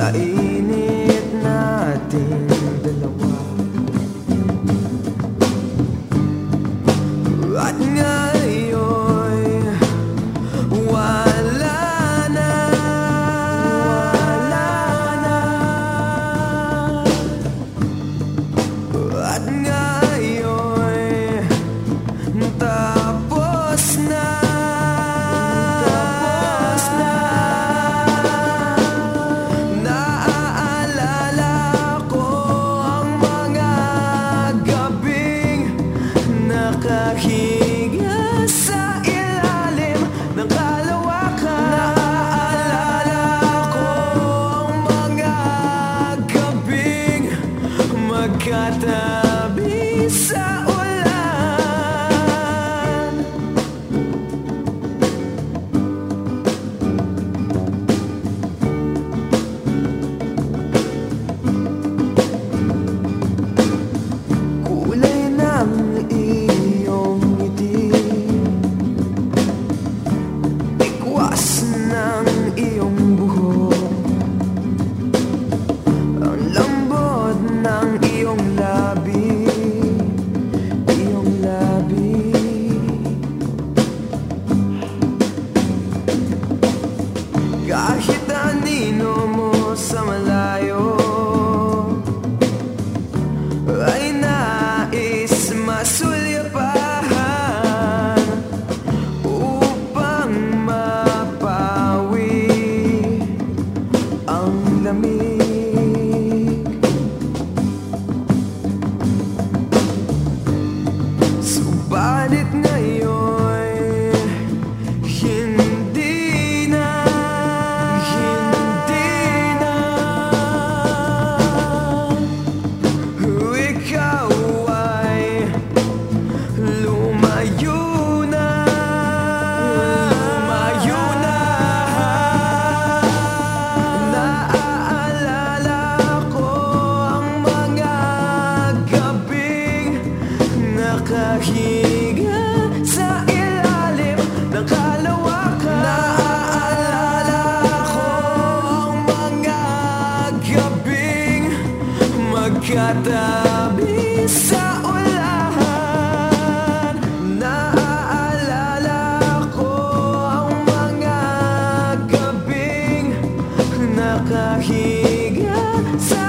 sa init nating dalawa. At ngayon wala na, at ngayon tapos na. Naaalala ko ang mga gabing nakahiga sa ilalim ng kalawakan. Naaalala ko ang mga gabing magkatabi sa ulan. Kulay ng iyong ngiti, ikwas ng iyong buhok, ang lambot ng iyong labi, iyong labi. Kahit anino mo sa malayo ay nais masulyapan upang mapawi ang lamig. Subalit ngayon hindi na, hindi na. Ikaw ay lumayo na, lumayo na. Naaalala ko ang mga gabing nakahiga sa ilalim ng kalawakan. Naaalala ko ang mga gabing magkatabi sa ulan. Naaalala ko ang mga gabing nakahiga sa